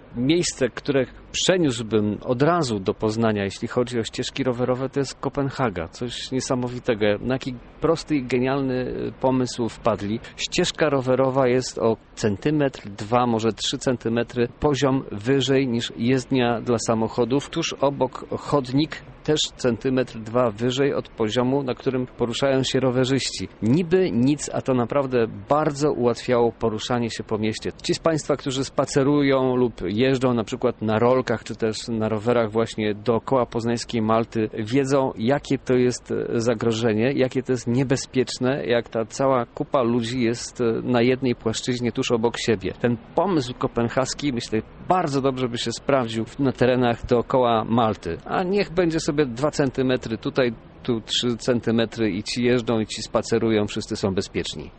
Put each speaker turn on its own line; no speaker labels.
miejsce, które przeniósłbym od razu do Poznania, jeśli chodzi o ścieżki rowerowe, to jest Kopenhaga. Coś niesamowitego. Na jaki prosty i genialny pomysł wpadli. Ścieżka rowerowa jest o centymetr, 2, może 3 centymetry poziom wyżej niż jezdnia dla samochodów. Tuż obok chodnik, też centymetr, 2 wyżej od poziomu, na którym poruszają się rowerzyści. Niby nic, a to naprawdę bardzo ułatwiało poruszanie się po mieście. Ci z Państwa, którzy spacerują lub jeżdżą na przykład na rolkach, czy też na rowerach właśnie dookoła poznańskiej Malty, wiedzą, jakie to jest zagrożenie, jakie to jest niebezpieczne, jak ta cała kupa ludzi jest na jednej płaszczyźnie tuż obok siebie. Ten pomysł kopenhaski, myślę, bardzo dobrze by się sprawdził na terenach dookoła Malty. A niech będzie sobie 2 centymetry tutaj, tu 3 centymetry i ci jeżdżą i ci spacerują, wszyscy są bezpieczni.